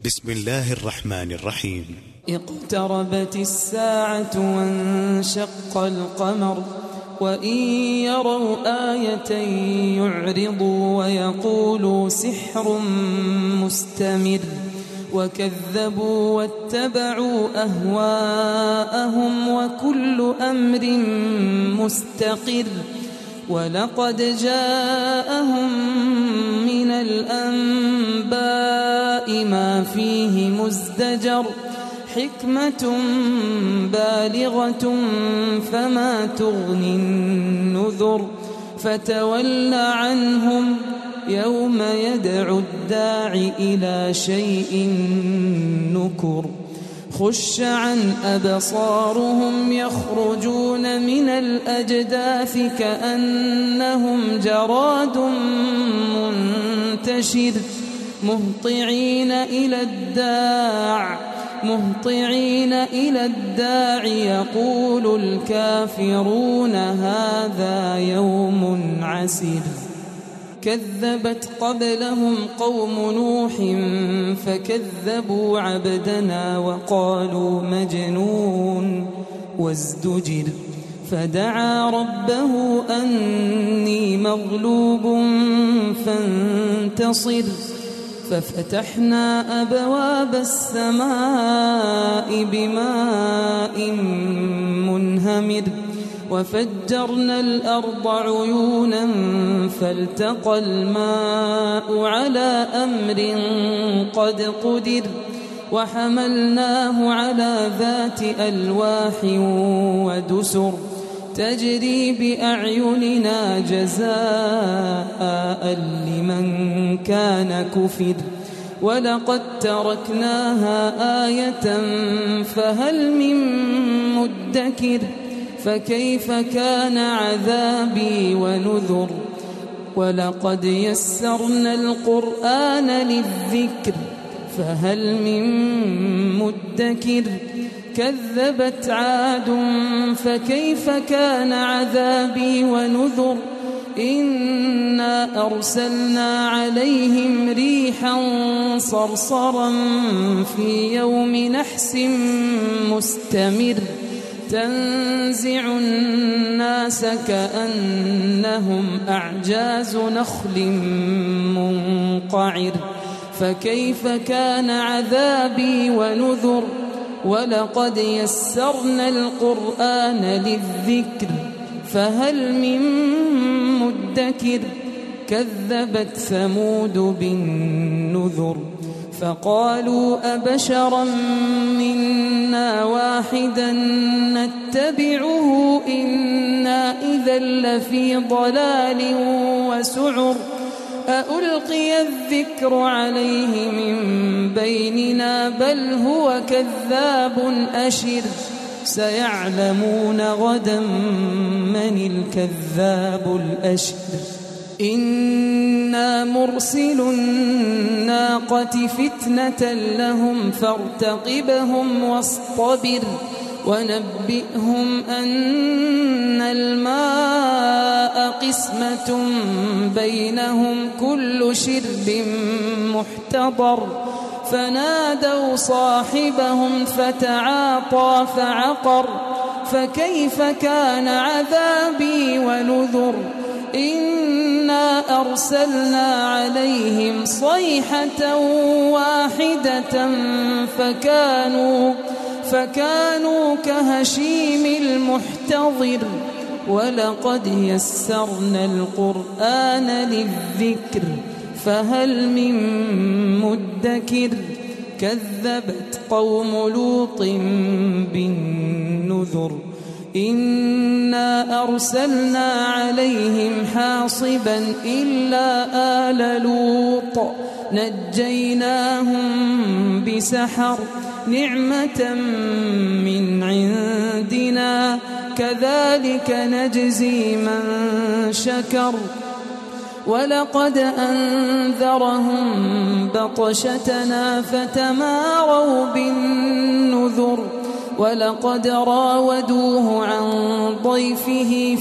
بسم الله الرحمن الرحيم. اقتربت الساعة وانشق القمر وإن يروا آية يعرضوا ويقولوا سحر مستمر وكذبوا واتبعوا أهواءهم وكل أمر مستقر ولقد جاءهم من الأنباء ما فيه مزدجر حكمة بالغة فما تغني النذر فتول عنهم يوم يدعو الداع إلى شيء نكر خش عن أبصارهم يخرجون من الأجداث كأنهم جراد منتشر مهطعين إلى الداع يقول الكافرون هذا يوم عسر كذبت قبلهم قوم نوح فكذبوا عبدنا وقالوا مجنون وازدجر فدعا ربه أني مغلوب فانتصر ففتحنا أبواب السماء بماء منهمر وفجرنا الأرض عيونا فالتقى الماء على أمر قد قدر وحملناه على ذات ألواح ودسر تجري بأعيننا جزاء لمن كان كفر ولقد تركناها آية فهل من مدكر فكيف كان عذابي ونذر ولقد يسرنا القرآن للذكر فهل من مدكر كذبت عاد فكيف كان عذابي ونذر إنا أرسلنا عليهم ريحا صرصرا في يوم نحس مستمر تنزع الناس كأنهم أعجاز نخل منقعر فكيف كان عذابي ونذر ولقد يسرنا القرآن للذكر فهل من مدكر كذبت ثمود بالنذر فقالوا أبشرا منا واحدا نتبعه إنا إذا لفي ضلال وسعر أألقي الذكر عليه من بيننا بل هو كذاب أشر سيعلمون غدا من الكذاب الأشر إنا مرسل الناقة فتنة لهم فارتقبهم واصطبر ونبئهم أن الماء قسمة بينهم كل شرب محتضر فنادوا صاحبهم فتعاطى فعقر فكيف كان عذابي ونذر إنا أرسلنا عليهم صيحة واحدة فكانوا كهشيم المحتضر ولقد يسرنا القرآن للذكر فهل من مدكر كذبت قوم لوط بالنذر إنا أرسلنا عليهم حاصبا إلا آل لوط نجيناهم بسحر نعمة من عندنا كذلك نجزي من شكر ولقد أنذرهم بطشتنا فتماروا بالنذر ولقد راودوه عن ضيفه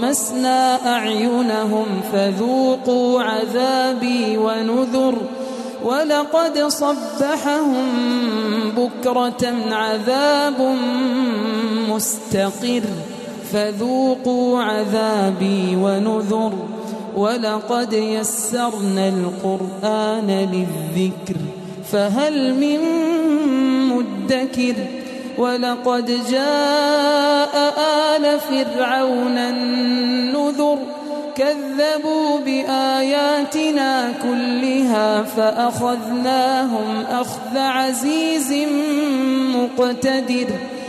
فطمسنا أعينهم فذوقوا عذابي ونذر ولقد صبحهم بكرة عذاب مستقر فذوقوا عذابي ونذر ولقد يسرنا القرآن للذكر فهل من مدكر ولقد جاء آل فرعون النذر كذبوا بآياتنا كلها فأخذناهم أخذ عزيز مقتدر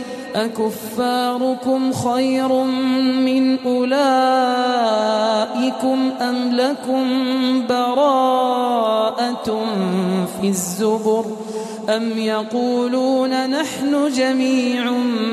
أكفاركم خير من أولئكم أم لكم براءة في الزبر أم يقولون نحن جميع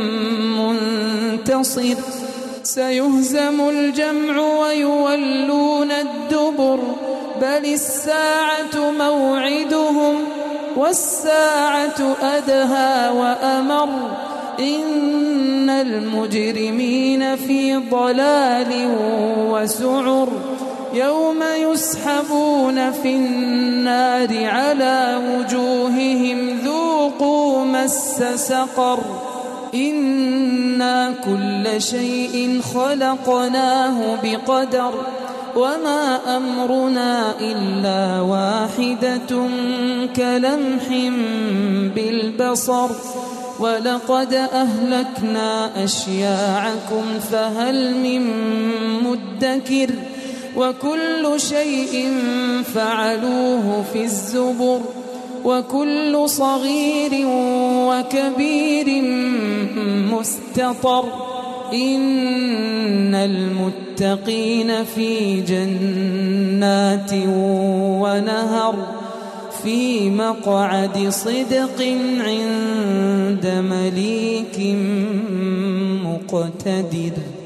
منتصر سيهزم الجمع ويولون الدبر بل الساعة موعدهم والساعة أدهى وأمر إن المجرمين في ضلال وسعر يوم يسحبون في النار على وجوههم ذوقوا مس سقر إنا كل شيء خلقناه بقدر وما أمرنا إلا واحدة كلمح بالبصر ولقد أهلكنا أشياعكم فهل من مدكر وكل شيء فعلوه في الزبر وكل صغير وكبير مستطر إن المتقين في جنات ونهر في مقعد صدق عند مليك مقتدر.